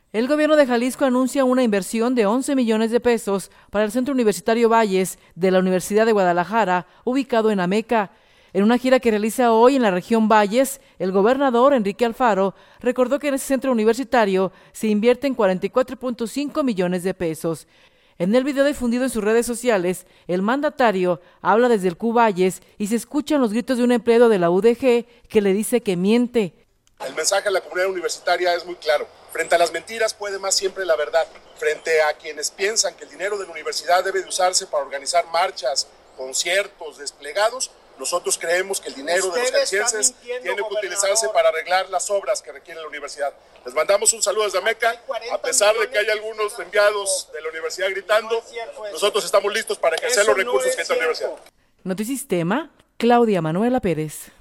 El gobierno de Jalisco anuncia una inversión de 11 millones de pesos para el Centro Universitario Valles de la Universidad de Guadalajara, ubicado en Ameca. En una gira que realiza hoy en la región Valles, el gobernador Enrique Alfaro recordó que en ese centro universitario se invierten 44.5 millones de pesos. En el video difundido en sus redes sociales, el mandatario habla desde el Q Valles y se escuchan los gritos de un empleado de la UDG que le dice que miente. El mensaje a la comunidad universitaria es muy claro. Frente a las mentiras puede más siempre la verdad. Frente a quienes piensan que el dinero de la universidad debe de usarse para organizar marchas, conciertos, desplegados, nosotros creemos que el dinero de los jaliscienses tiene que utilizarse para arreglar las obras que requiere la universidad. Les mandamos un saludo desde Ameca. A pesar de que hay algunos enviados de la universidad gritando, nosotros estamos listos para ejercer los recursos que tiene la universidad. Notisistema, Claudia Manuela Pérez.